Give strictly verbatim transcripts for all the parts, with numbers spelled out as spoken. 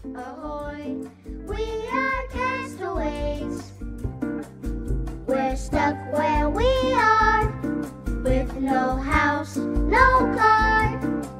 Ahoy, we are castaways. We're stuck where we are, with no house, no car.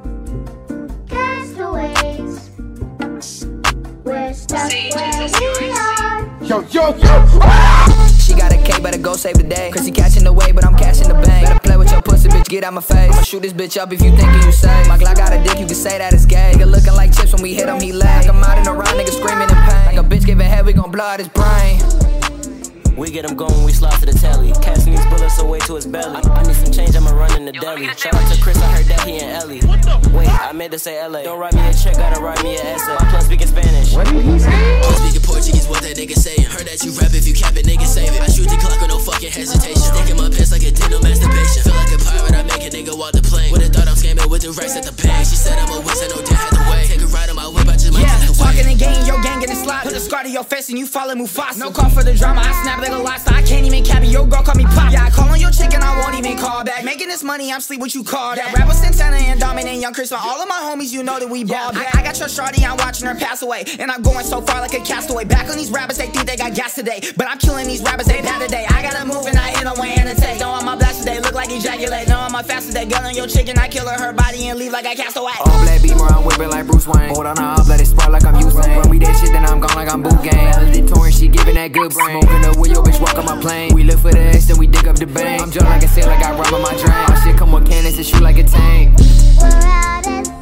Castaways. We're stuck where we are. Yo, yo, yo! She got a K, better go save the day. Cause she catching the wave, but I'm cashing the bank. Better play with your pussy, bitch, get out my face. I'ma shoot this bitch up if you thinkin' you safe. My Glock got a dick, you can say that it's gay. Nigga looking like chips when we hit him, he lag. I'm out in the round, nigga screaming in pain. Like a bitch giving head, we gon' blow out his brain. We get him going when we slide to the telly. Casting these bullets away to his belly. I, I need some change, I'ma run in the deli. Shout out to Chris, I heard that he and Ellie. Wait, I meant to say L A. Don't write me a check, gotta write me an essay. My plus speaking Spanish. What did he say? I'm speaking Portuguese, what that nigga saying. Heard that you rap, if you cap it, nigga save it. I shoot the clock with no fucking hesitation. Sticking my pants like a dental masturbation. Feel like a pirate, I make a nigga walk the plane. Would've thought I'm scamming with the racks at the bank. She said I'm a whiz, I know Dan had the way. Take a ride on my whip, I just might Yeah, test the talking way. the game, your gang getting slot. Put a scar to your face and you follow Mufasa. No call for the drama, I snap like a lobster. I can't even cap it, your girl call me pop. Yeah, I call on your chick and I won't even call back. Making this money, I'm sleep what you call that. Rapper Santana and Dominant, Young Chris, all of my homies, you know that we ball back. I, I got your shorty, I'm watching her pass away. And I'm going so far like a castaway. Back on these rappers, they think they got gas today. But I'm killing these rappers, they bad today. I gotta move and I hit them with annotate. Know I'm my blast today, look like ejaculate. Know I'm my fast today, gun on your chick and I kill her, her body and leave like I cast away. All black beamer, I'm whipping like Bruce Wayne. Hold on, I'll let it spark like I'm Usain. Run me that shit, then I'm gone like I'm boot game. Valedictorian, she giving that good brain. Smoking up with your bitch, walk on my plane. We look for the X, then we dig up the bank. I'm just like a sailor, got rub on my drain. My shit come with cannons and shoot like a tank. We're out in